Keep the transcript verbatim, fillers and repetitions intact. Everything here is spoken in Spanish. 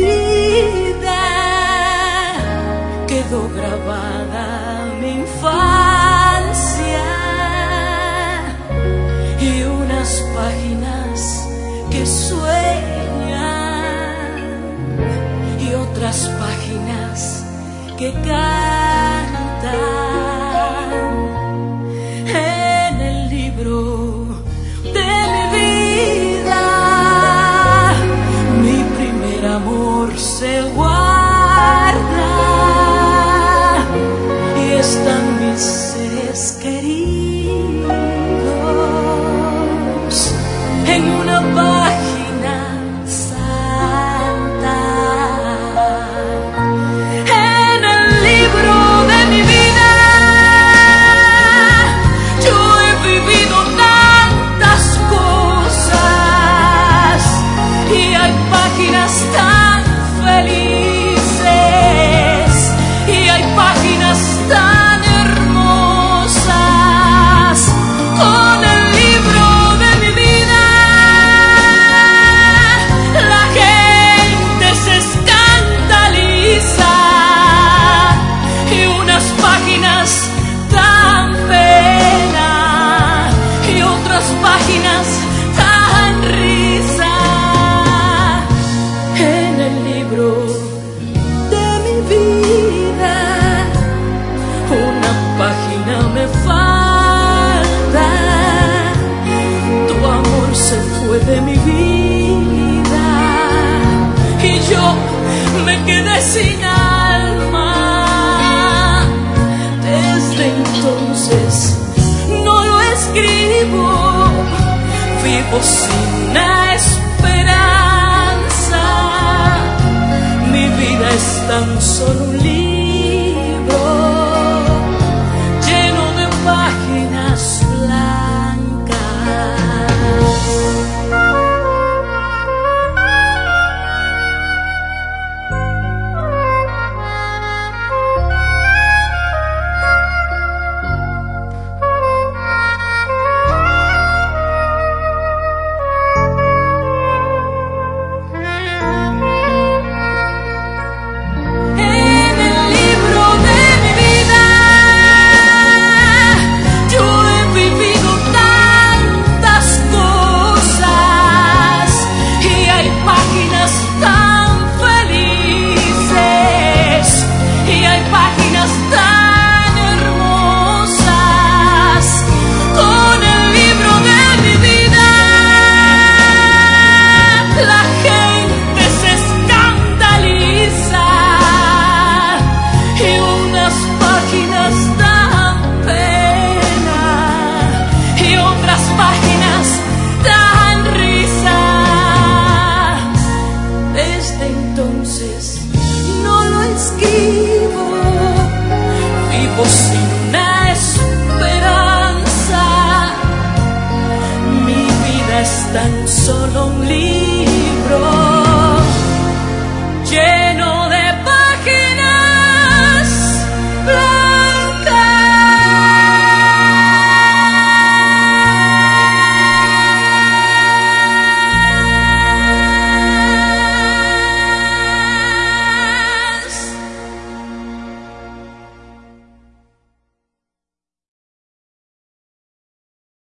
vida quedó grabada mi infancia y unas páginas que sueñan y otras páginas que cantan en el libro de mi vida. Mi primer amor se guarda y están mis seres queridos en una página santa. En el libro de mi vida yo he vivido tantas cosas y hay páginas tan felices y hay páginas tan hermosas. Con el libro de mi vida la gente se escandaliza y unas páginas dan pena y otras páginas dan risa. En el libro de mi vida una página me falta. Tu amor se fue de mi vida y yo me quedé sin alma. Desde entonces no lo escribo, vivo sin una esperanza. Mi vida es tan solo un libro lleno de páginas blancas. No lo escribo, vivo sin